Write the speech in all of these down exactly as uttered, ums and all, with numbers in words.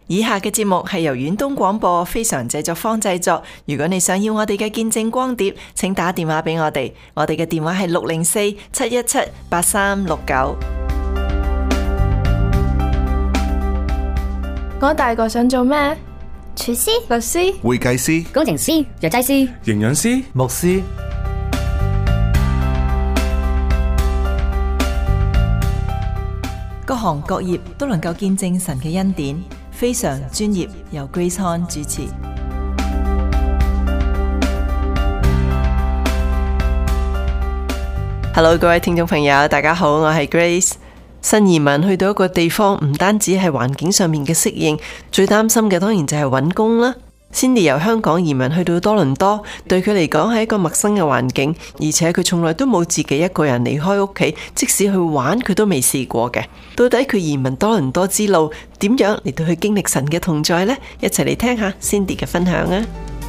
以下嘅節目係由遠東廣播非常製作坊製作。如果你想要我哋嘅見證光碟，請打電話俾我哋，我哋嘅電話係六零四七一七八三六九。 我大個想做咩？ 廚師、 律師、 會計師、 工程師、藥劑師、 營養師、 牧師。 各行各業都能夠見證神嘅恩典，非常專業，由 Grace Han 主持。Hello， 各位聽眾朋友，大家好，我係 Grace。新移民去到一個地方，唔單止係環境上面嘅適應，最擔心嘅當然就係揾工啦。Cindy 由香港移民去到多倫多，對佢嚟講係一個陌生嘅環境，而且佢從來都冇自己一個人離開屋企，即使去玩佢都未試過嘅。到底佢移民多倫多之路點樣嚟到去經歷神嘅同在呢？一齊嚟聽下 Cindy 嘅分享啊！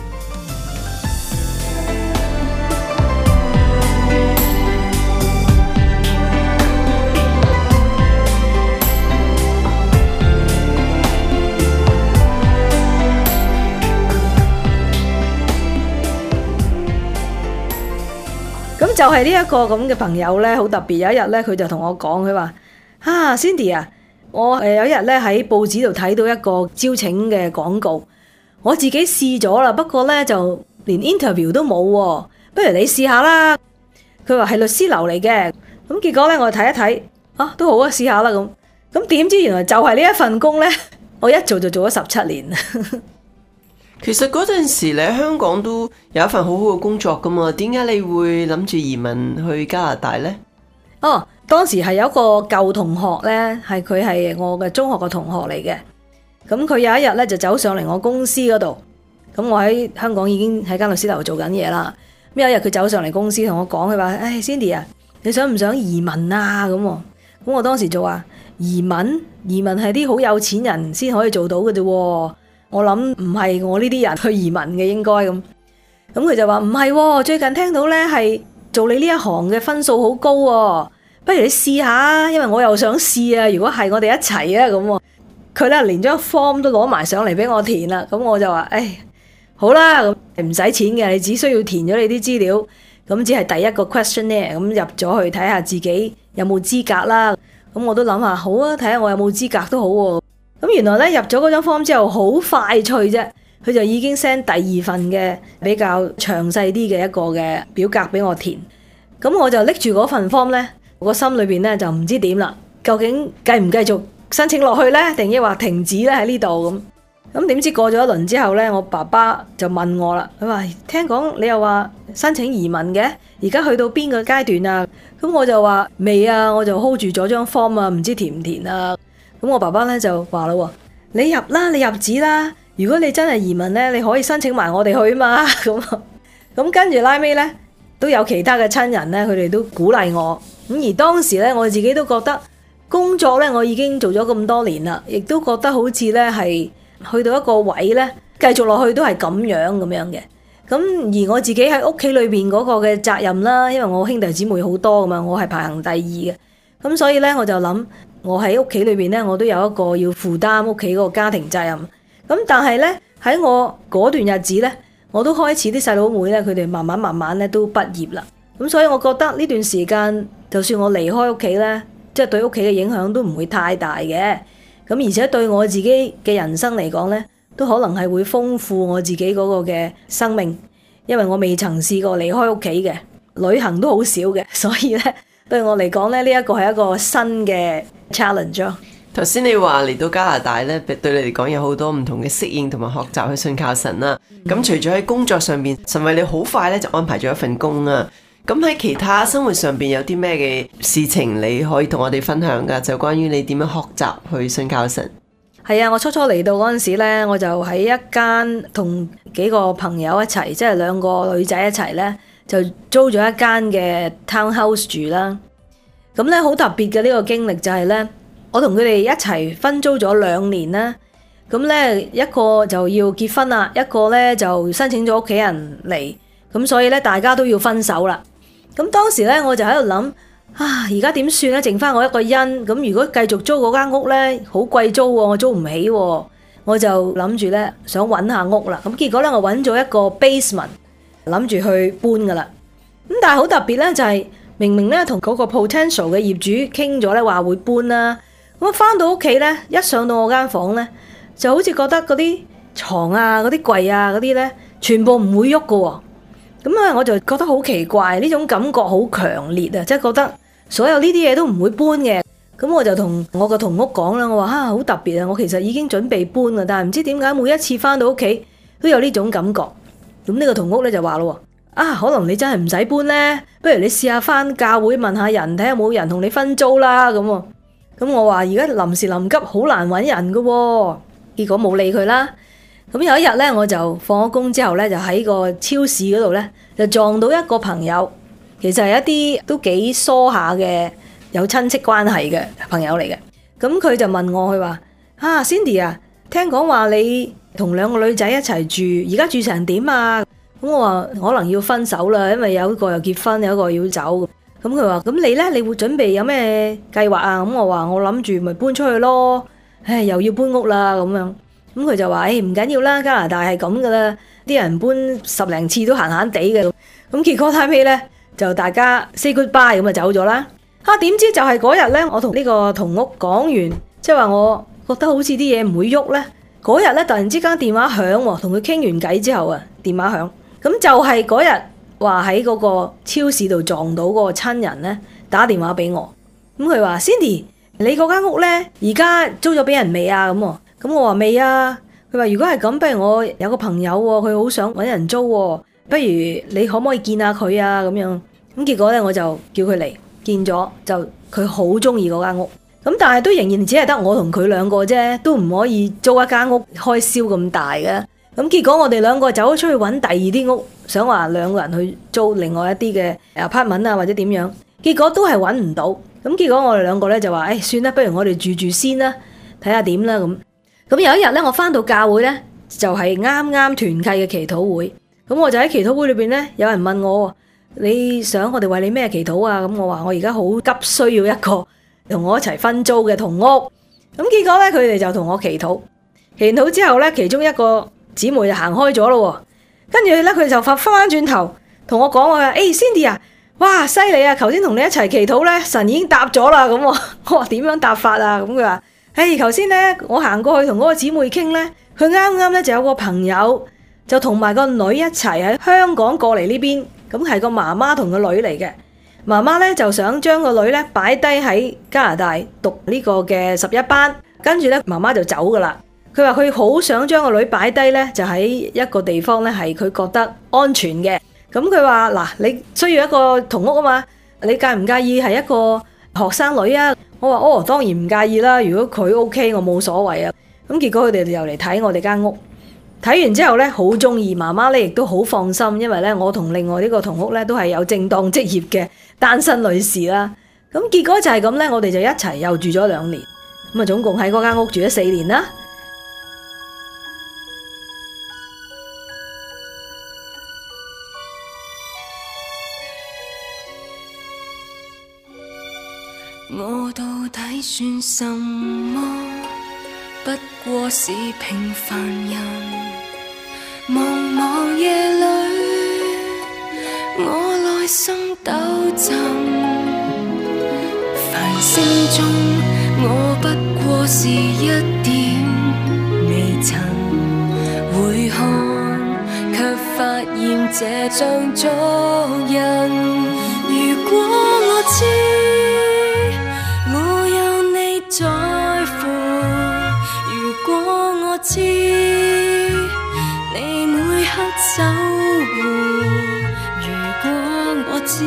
咁就係呢一個咁嘅朋友呢，好特別。有一日呢，佢就同我講，佢話：啊 Cindy 啊，我誒有一日呢喺報紙度睇到一個招請嘅廣告，我自己試咗啦，不過呢就連 interview 都冇喎，不如你試下啦。佢話係律師樓嚟嘅，咁結果呢，我睇一睇，啊都好啊，試下啦咁。咁點知原來就係呢一份工呢，我一做就做咗十七年。 其實嗰陣時你喺香港都有一份好好嘅工作噶嘛，點解你會諗住移民去加拿大呢？ 哦，當時係有一個舊同學呢，係佢係我嘅中學嘅同學嚟嘅。咁佢有一日呢，就走上嚟我公司嗰度，咁我喺香港已經喺間律師樓做緊嘢啦。咁有一日佢走上嚟公司同我講，佢話：唉 Cindy 啊，你想唔想移民啊？咁，咁我當時就話：移民？移民係啲好有錢人先可以做到嘅啫。我諗唔係我呢啲人去移民嘅，應該咁。咁佢就話唔係，最近聽到呢係做你呢一行嘅分數好高喎，不如你試下，因為我又想試啊。如果係我哋一齊啊咁，佢呢連張 form 都攞埋上嚟俾我填啦。咁我就話：誒，好啦，咁唔使錢嘅，你只需要填咗你啲資料，咁只係第一個 questionnaire，咁入咗去睇下自己有冇資格啦。咁我都諗下，好啊，睇下我有冇資格都好喎。咁原來咧入咗嗰張 form 之後好快脆啫，佢就已經 send 第二份嘅比較詳細啲嘅一個嘅表格俾我填。咁我就拎住嗰份 form 咧，我個心裏邊咧就唔知點啦，究竟繼唔繼續申請落去咧，定抑或停止咧喺呢度咁？咁點知過咗一輪之後咧，我爸爸就問我啦，佢話：聽講你又話申請移民嘅，而家去到邊個階段啊？咁我就話未啊，我就 hold 住咗張 form 啊，唔知填唔填啊？咁我爸爸咧就話啦：你入啦，你入紙啦。如果你真係移民咧，你可以申請埋我哋去嘛。咁咁跟住拉尾咧，都有其他嘅親人咧，佢哋都鼓勵我。咁而當時咧，我自己都覺得工作咧，我已經做咗咁多年啦，亦都覺得好似咧係去到一個位咧，繼續落去都係咁樣咁樣嘅。咁而我自己喺屋企裏邊嗰個嘅責任啦，因為我兄弟姊妹好多噶嘛，我係排行第二嘅。咁所以咧，我就諗。我喺屋企裏邊咧，我都有一個要負擔屋企嗰個家庭責任。咁但係咧，喺我嗰段日子咧，我都開始啲細佬妹咧，佢哋慢慢慢慢咧都畢業啦。咁所以我覺得呢段時間，就算我離開屋企咧，即係對屋企嘅影響都唔會太大嘅。咁而且對我自己嘅人生嚟講咧，都可能係會豐富我自己嗰個嘅生命，因為我未曾試過離開屋企嘅，旅行都好少嘅，所以咧。對我嚟講咧，呢一個係一個新嘅 challenge。 頭先你話嚟到加拿大咧，對你嚟講有好多唔同嘅適應同埋學習去信靠神啦。咁、嗯、除咗喺工作上邊，神為你好快咧就安排咗一份工啊。咁喺其他生活上邊有啲咩嘅事情你可以同我哋分享噶？就關於你點樣學習去信靠神。 係啊，我初初嚟到嗰陣時咧，我就喺一間同幾個朋友一齊，即係兩個女仔一齊咧。就租咗一間嘅 townhouse 住啦，咁咧好特別嘅呢個經歷就係咧，我同佢哋一齊分租咗兩年啦，咁咧一個就要結婚啦，一個咧就申請咗屋企人嚟，咁所以咧大家都要分手啦。咁當時咧我就喺度諗，啊而家點算咧？剩翻我一個人，咁如果繼續租嗰間屋咧，好貴租喎，我租唔起喎。 我就諗住咧想揾下屋啦。咁結果咧我揾咗一個 basement， 諗住去搬噶啦。咁但係好特別咧，就係明明咧同嗰個 potential 嘅業主傾咗咧話會搬啦，咁翻到屋企咧，一上到我間房咧，就好似覺得嗰啲床啊、嗰啲櫃啊嗰啲咧，全部唔會喐噶喎。咁啊，我就覺得好奇怪，呢種感覺好強烈啊，即係覺得所有呢啲嘢都唔會搬嘅。咁我就同我個同屋講啦，我話啊好特別啊，我其實已經準備搬啦，但係唔知點解每一次翻到屋企都有呢種感覺。咁呢個同屋咧就話咯，啊可能你真係唔使搬咧，不如你試下翻教會問下人，睇下有冇人同你分租啦咁。咁我話而家臨時臨急好難揾人噶，結果冇理佢啦。咁有一日咧，我就放咗工之後咧，就喺個超市嗰度咧，就撞到一個朋友，其實係一啲都幾疏下嘅有親戚關係嘅朋友嚟嘅。咁佢就問我，佢話啊 Cindy 啊，聽講話你同兩個女仔一齊住，而家住成點啊？咁我話可能要分手啦，因為有一個又結婚，有一個要走。咁佢話咁你咧，你會準備有咩計劃啊？咁我話我諗住咪搬出去咯。唉，又要搬屋啦咁樣。咁佢就話：誒唔緊要啦，加拿大係咁噶啦，啲人搬十零次都閒閒地嘅。咁結果睇尾咧，就大家 say goodbye 咁就走咗啦。嚇點知就係嗰日咧，我同呢個同屋講完，即係話我覺得好似啲嘢唔會喐咧。嗰日咧突然之間電話響喎，同佢傾完偈之後啊，電話響。咁就係嗰日話喺嗰個超市度撞到嗰個親人咧，打電話俾我。咁佢話 Cindy，你嗰間屋咧而家租咗俾人未啊？咁喎。咁我話未啊，佢話如果係咁，不如我有個朋友喎，佢好想搵人租喎，不如你可唔可以見下佢啊？咁樣，咁結果咧我就叫佢嚟見咗，就佢好中意嗰間屋，咁但係都仍然只係得我同佢兩個啫，都唔可以租一間屋開銷咁大嘅。咁結果我哋兩個走咗出去搵第二啲屋，想話兩個人去租另外一啲嘅 apartment 啊或者點樣，結果都係搵唔到。咁結果我哋兩個咧就話：誒算啦，不如我哋住住先啦，睇下點啦咁。咁有一日咧，我翻到教會咧，就係啱啱團契嘅祈禱會。咁我就喺祈禱會裏邊咧，有人問我：你想我哋為你咩祈禱啊？咁我話我而家好急需要一個同我一齊分租嘅同屋。咁結果咧，佢哋就同我祈禱。祈禱之後咧，其中一個姊妹就行開咗咯。跟住咧，佢就翻翻轉頭同我講話：誒、hey, Cindy 啊，哇犀利啊！頭先同你一齊祈禱咧，神已經答咗啦。咁我我話點樣答法啊？咁佢話。誒，頭先咧，我行過去同嗰個姊妹傾咧，佢啱啱咧就有個朋友就同埋個女一齊喺香港過嚟呢邊，咁係個媽媽同個女嚟嘅。媽媽咧就想將個女咧擺低喺加拿大讀呢個嘅十一班，跟住咧媽媽就走噶啦。佢話佢好想將個女擺低咧，就喺一個地方咧係佢覺得安全嘅。咁佢話嗱，你需要一個同屋啊嘛，你介唔介意係一個學生女啊？我話哦，當然唔介意啦。如果佢 OK，我冇所謂啊。咁結果佢哋又嚟睇我哋間屋，睇完之後咧好中意，媽媽咧亦都好放心，因為咧我同另外呢個同屋咧都係有正當職業嘅單身女士啦。咁結果就係咁咧，我哋就一齊又住咗兩年，咁啊總共喺嗰間屋住咗四年啦。 我到底算什麼？不過是平凡人。茫茫夜裏，我內心抖震。繁星中，我不過是一點微塵。回看，卻發現這像昨日。如果我知，我有你在乎，如果我知你每刻守護，如果我知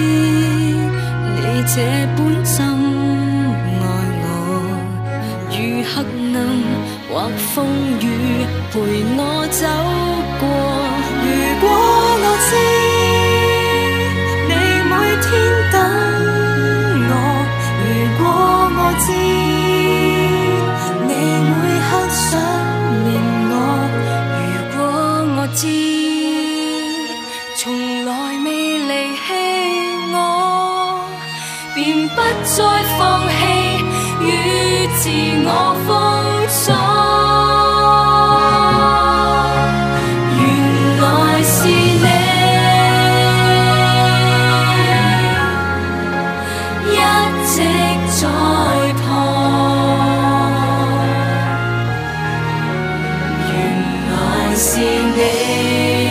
你這般深愛我，如黑暗或風雨陪我走過，如果我知你每天等我知你每刻想念我，如果我知從來未離棄我，便不再放棄與自我封鎖。 是你。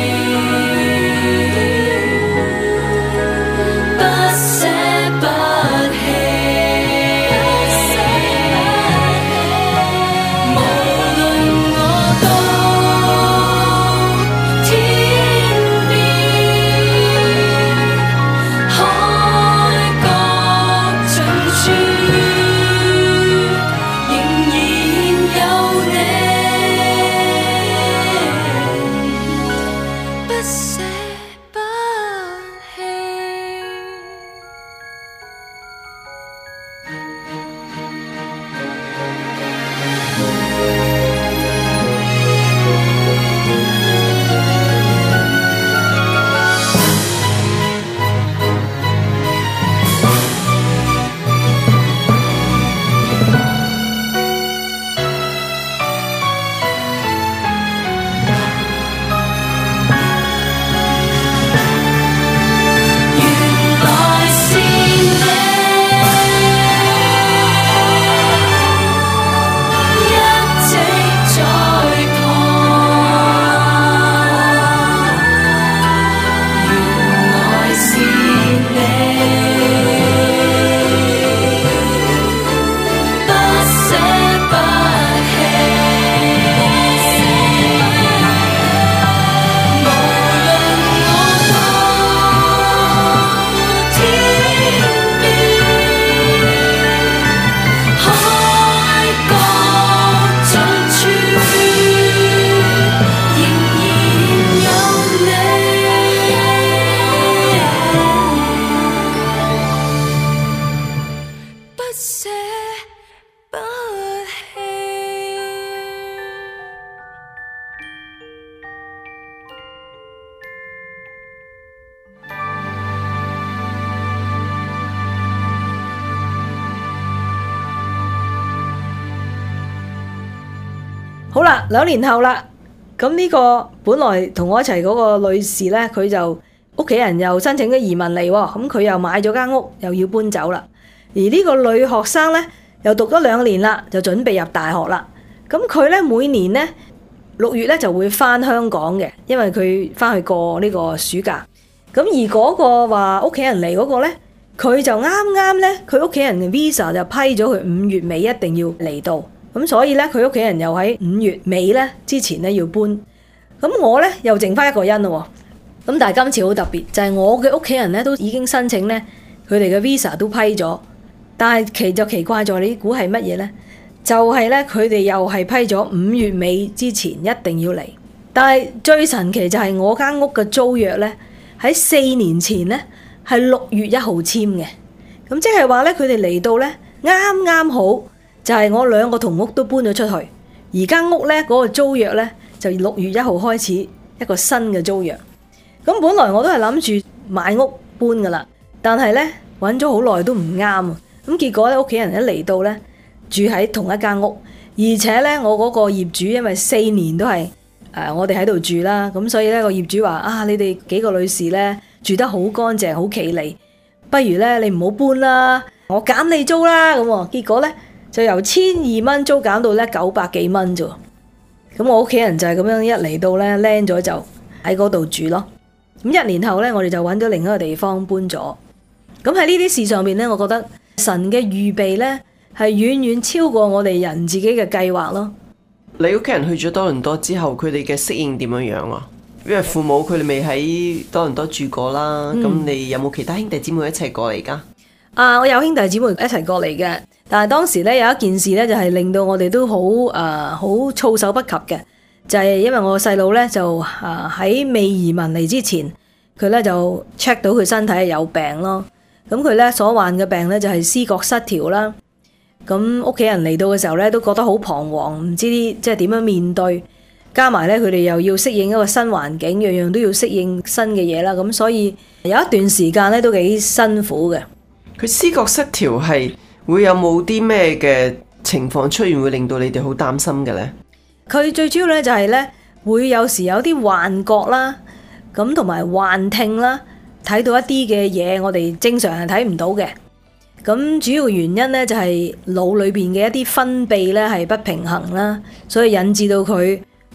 好啦，兩年後啦，咁呢個本來同我一齊嗰個女士呢，佢就屋企人又申請咗移民嚟喎，咁佢又買咗間屋，又要搬走啦。而呢個女學生呢，又讀咗兩年啦，就準備入大學啦。咁佢呢，每年呢，六月呢就會返香港嘅，因為佢返去過呢個暑假。咁而嗰個話屋企人嚟嗰個呢，佢就啱啱呢，佢屋企人嘅 visa 就批咗佢五月尾一定要嚟到。咁所以咧，佢屋企人又喺五月尾咧之前咧要搬。咁我咧又剩翻一個人咯。咁但係今次好特別，就係我嘅屋企人咧都已經申請咧，佢哋嘅 visa 都批咗。但係奇就奇怪咗，你估係乜嘢咧？就係咧，佢哋又係批咗五月尾之前一定要嚟。但係最神奇就係我間屋嘅租約咧，喺四年前咧係六月一號簽嘅。咁即係話咧，佢哋嚟到咧啱啱好。就係我兩個同屋都搬咗出去，而間屋咧嗰個租約咧就六月一號開始一個新嘅租約。咁本來我都係諗住買屋搬噶啦，但係咧揾咗好耐都唔啱啊。咁結果咧屋企人一嚟到咧住喺同一間屋，而且咧我嗰個業主因為四年都係誒、呃、我哋喺度住啦，咁所以咧個業主話啊，你哋幾個女士咧住得好乾淨好企理，不如咧你唔好搬啦，我減你租啦。咁結果咧就由千二蚊租減到咧九百幾蚊啫。咁我屋企人就係咁樣一嚟到咧 land 咗就喺嗰度住咯。咁一年後咧我哋就揾咗另一個地方搬咗。咁喺呢啲事上面咧，我覺得神嘅預備咧係遠遠超過我哋人自己嘅計劃咯。 你屋企人去咗多倫多之後，佢哋嘅適應點樣樣啊？因為父母佢哋未喺多倫多住過啦，咁、嗯、你有冇其他兄弟姊妹一齊過嚟噶？ 啊，我有兄弟姊妹一齊過嚟嘅，但係當時咧有一件事咧就係令到我哋都好誒好措手不及嘅，就係、是、因為我細佬咧就啊喺未移民嚟之前，佢咧就 check 到佢身體係有病咯。咁佢咧所患嘅病咧就係思覺失調啦。咁屋企人嚟到嘅時候咧都覺得好彷徨，唔知啲即係點樣面對，加埋咧佢哋又要適應一個新環境，樣樣都要適應新嘅嘢啦。咁所以有一段時間咧都幾辛苦嘅。 佢思覺失調係會有冇啲咩嘅情況出現，會令到你哋好擔心嘅咧？ 佢最主要咧就係咧會有時有啲幻覺啦，咁同埋幻聽啦，睇到一啲嘅嘢，我哋正常係睇唔到嘅。咁主要原因咧就係腦裏邊嘅一啲分泌咧係不平衡啦，所以引致到佢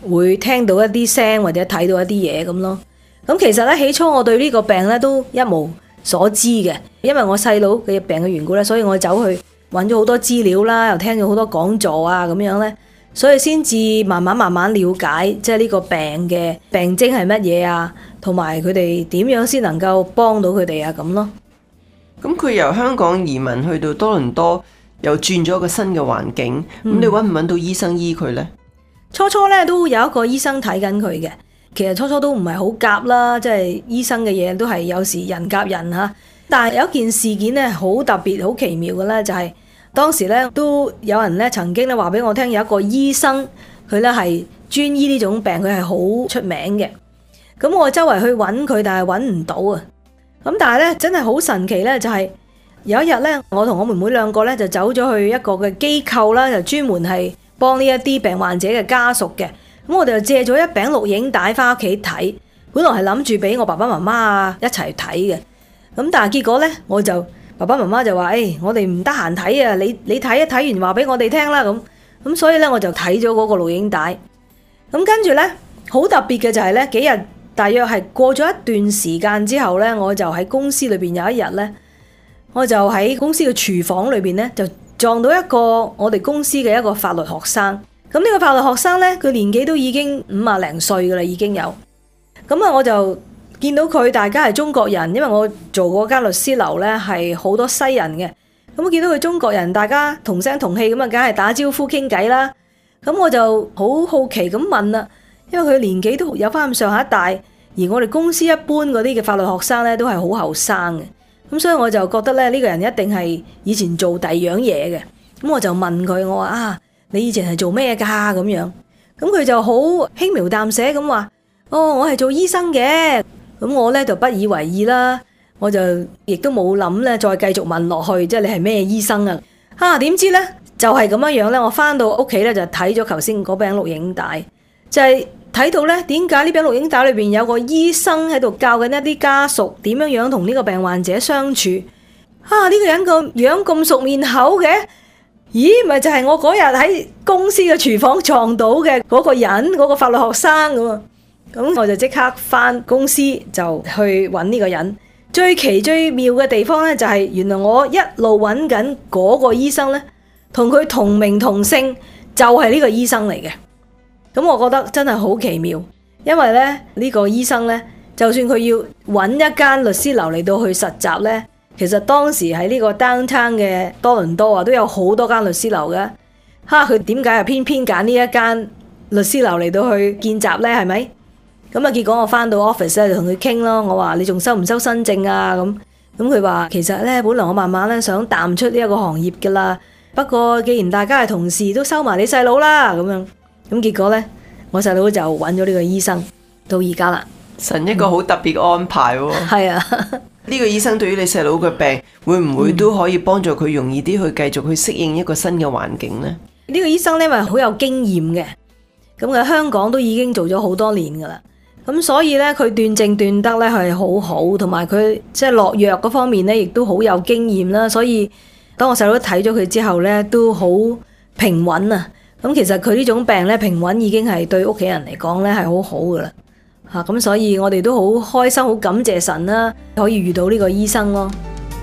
會聽到一啲聲或者睇到一啲嘢咁咯。咁其實咧起初我對呢個病咧都一無所知嘅，因為我細佬嘅病嘅緣故咧，所以我走去揾咗好多資料啦，又聽咗好多講座啊咁樣咧，所以先至慢慢慢慢了解即係呢個病嘅病徵係乜嘢啊，同埋佢哋點樣先能夠幫到佢哋啊咁咯。 咁佢由香港移民去到多倫多，又轉咗一個新嘅環境，咁、嗯、你揾唔揾到醫生醫佢呢？ 初初咧都有一個醫生睇緊佢嘅，其實初初都唔係好夾啦，即係醫生嘅嘢都係有時人夾人嚇。但係有一件事件咧好特別、好奇妙嘅咧，就係、是、當時咧都有人咧曾經咧話俾我聽，有一個醫生佢咧係專醫呢種病，佢係好出名嘅。咁我周圍去揾佢，但係揾唔到啊。咁但係咧真係好神奇咧，就係、是、有一日咧，我同我妹妹兩個咧就走咗去一個嘅機構啦，就專門係幫呢一啲病患者嘅家屬嘅。咁我哋就借咗一餅錄影帶翻屋企睇，本來係諗住俾我爸爸媽媽啊一齊睇嘅。咁但係結果咧，我就爸爸媽媽就話：誒、哎，我哋唔得閒睇啊，你你睇一睇完話俾我哋聽啦。咁咁所以咧，我就睇咗嗰個錄影帶。咁跟住咧，好特別嘅就係咧，幾日大約係過咗一段時間之後咧，我就喺公司裏邊有一日咧，我就喺公司嘅廚房裏邊咧，就撞到一個我哋公司嘅一個法律學生。咁呢個法律學生咧，佢年紀都已經五啊零歲噶啦，已經有。咁啊，我就見到佢，大家係中國人，因為我做嗰間律師樓咧係好多西人嘅。咁我見到佢中國人，大家同聲同氣咁啊，梗係打招呼傾偈啦。咁我就好好奇咁問啦，因為佢年紀都有翻咁上下大，而我哋公司一般嗰啲嘅法律學生咧都係好後生嘅。咁所以我就覺得咧，呢個人一定係以前做第二樣嘢嘅。咁我就問佢，我話啊，你以前係做咩㗎咁樣？咁佢就好輕描淡寫咁話：哦，我係做醫生嘅。咁我咧就不以為意啦，我就亦都冇諗咧再繼續問落去，即係你係咩醫生啊？啊，點知咧就係咁樣樣咧，我翻到屋企咧就睇咗頭先嗰餅錄影帶，就係睇到咧點解呢餅錄影帶裏邊有個醫生喺度教緊一啲家屬點樣樣同呢個病患者相處。啊，呢個人個樣咁熟面口嘅，咦，咪就係我嗰日喺公司嘅廚房撞到嘅嗰個人，嗰個法律學生咁啊！咁我就即刻返公司就去揾呢個人。最奇最妙嘅地方咧，就係原來我一路揾緊嗰個醫生咧，同佢同名同姓，就係呢個醫生嚟嘅。咁我覺得真係好奇妙，因為咧呢個醫生咧，就算佢要揾一間律師樓嚟到去實習咧，其實當時喺呢個 downtown 嘅多倫多啊，都有好多間律師樓嘅。哈，佢點解係偏偏揀呢一間律師樓嚟到去見習咧？係咪？咁啊，結果我翻到 office 咧就同佢傾咯，我話你仲收唔收新證啊？咁咁佢話其實咧，本來我慢慢咧想淡出呢一個行業噶啦，不過既然大家係同事，都收埋你細佬啦咁樣。咁結果咧，我細佬就揾咗呢個醫生到而家啦。 神一個好特別嘅安排喎。係啊， 呢個醫生對於你細佬嘅病，會唔會都可以幫助佢容易啲去繼續去適應一個新嘅環境呢？ 呢個醫生咧，因為好有經驗嘅，咁喺香港都已經做咗好多年噶啦。咁所以咧，佢斷症斷得咧係好好，同埋佢即係落藥嗰方面咧，亦都好有經驗啦。所以當我細佬睇咗佢之後咧，都好平穩啊。咁其實佢呢種病咧，平穩已經係對屋企人嚟講咧係好好噶啦。吓，咁所以我哋都好開心，好感謝神啦，可以遇到呢個醫生咯。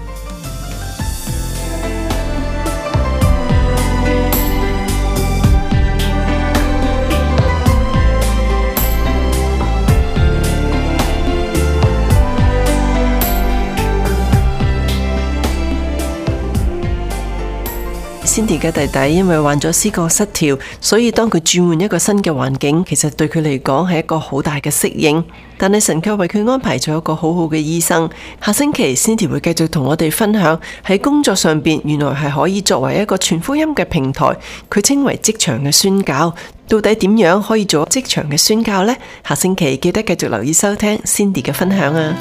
Cindy 嘅弟弟因為患咗思覺失調，所以當佢轉換一個新嘅環境，其實對佢嚟講係一個好大嘅適應。但係神卻為佢安排咗一個好好嘅醫生。下星期 Cindy 會繼續同我哋分享喺工作上邊，原來係可以作為一個傳福音嘅平台。佢稱為職場嘅宣教，到底點樣可以做職場嘅宣教呢？下星期記得繼續留意收聽 Cindy 嘅分享啊！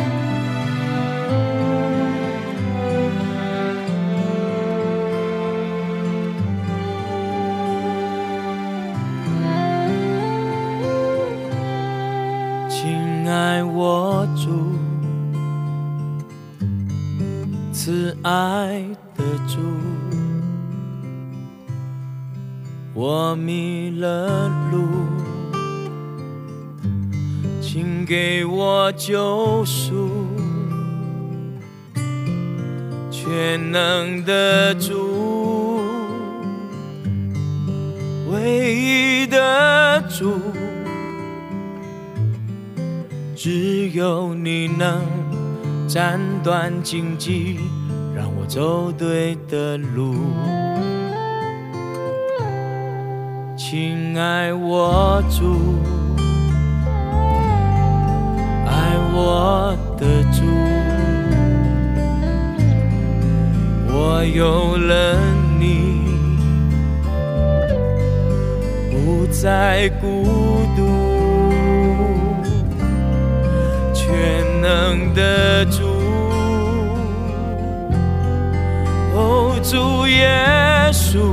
我主慈爱的主，我迷了路， 请给我救赎，全能的主，唯一的主，只有你能斩断荆棘，让我走对的路。亲爱我主，爱我的主，我有了你，不再孤独。全能的主，哦，主耶稣，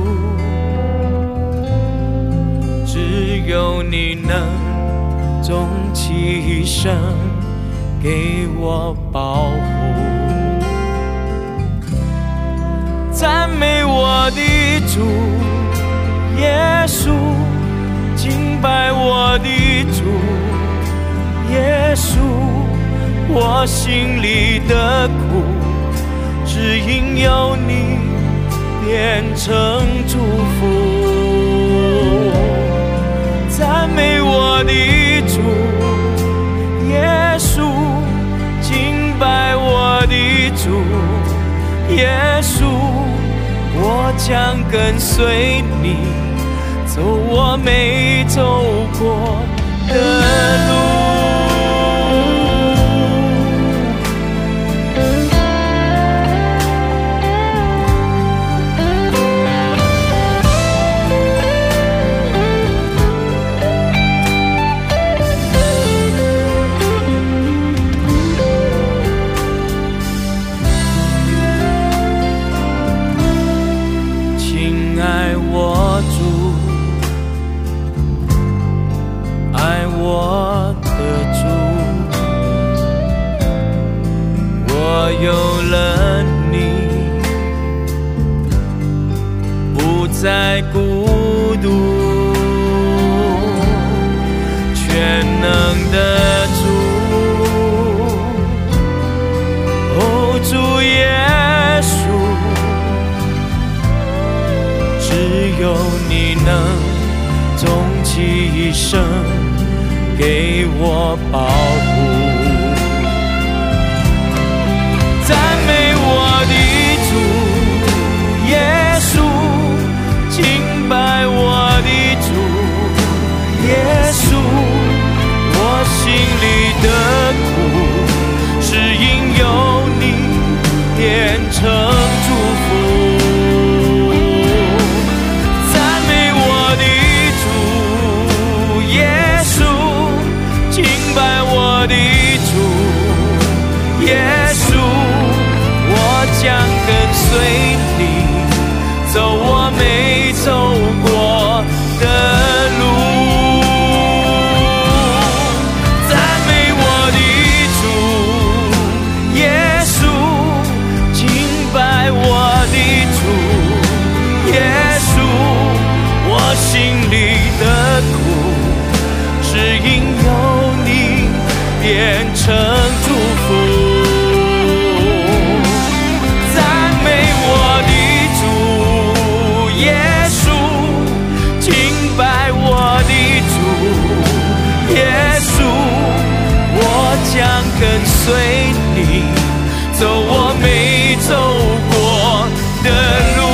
只有你能终其一生给我保护。赞美我的主耶稣，敬拜我的主耶稣，我心里的苦只因有你变成祝福。赞美我的主耶稣，敬拜我的主耶稣，我将跟随你走我没走过的路。有了你，不再孤独。全能的主，哦，主耶稣，只有你能终其一生给我保护。赞美我的主耶稣，敬拜我的主耶稣，我心里的苦是因有你变成祝福。赞美我的主耶稣，敬拜我的主耶稣，我将跟随你走我没走过的路。赞美我的主耶稣，敬拜我的主耶稣，我心里的苦是因有你变成祝福。将跟随你走我没走过的路。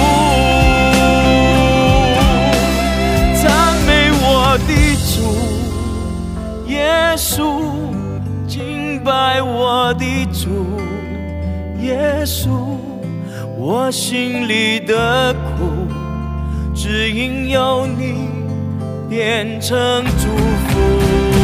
赞美我的主耶稣，敬拜我的主耶稣，我心里的苦只因有你变成祝福。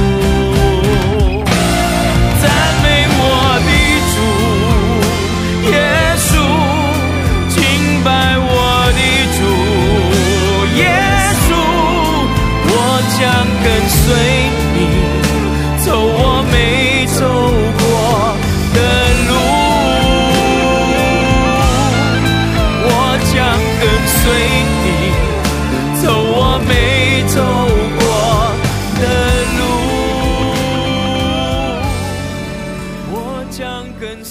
赞美我的主耶稣，敬拜我的主耶稣，我将跟随你走我没走过的路。我将跟随你走我没走过的路。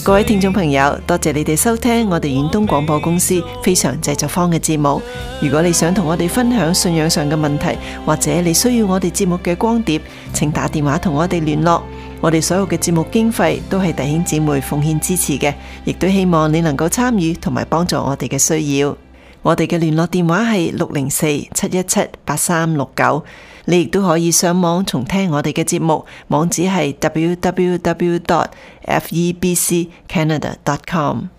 各位聽眾朋友，多謝你哋收聽我哋遠東廣播公司非常製作坊嘅節目。如果你想同我哋分享信仰上嘅問題，或者你需要我哋節目嘅光碟，請打電話同我哋聯絡。我哋所有嘅節目經費都係弟兄姊妹奉獻支持嘅，亦都希望你能夠參與同埋幫助我哋嘅需要。我哋嘅聯絡電話係六零四七一七八三六九。你亦都可以上網重聽我哋嘅節目，網址係 w w w dot f e b c canada dot com。